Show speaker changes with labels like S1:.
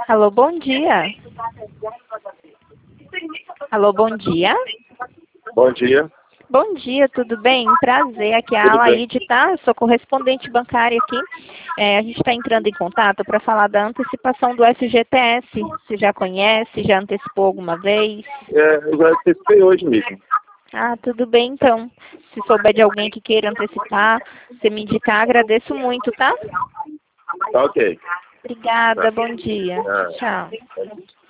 S1: Alô, bom dia. Alô, bom dia.
S2: Bom dia,
S1: Bom dia, tudo bem? Prazer, aqui é a
S2: tudo bem?
S1: Alaide, tá? Eu sou correspondente bancária aqui. A gente está entrando em contato para falar da antecipação do FGTS. Você já conhece, já antecipou alguma vez?
S2: Eu já antecipei hoje mesmo.
S1: Ah, tudo bem então. Se souber de alguém que queira antecipar, você me indicar, agradeço muito, tá?
S2: Tá ok.
S1: Obrigada,
S2: Tá.
S1: bom dia.
S2: Ah.
S1: Tchau.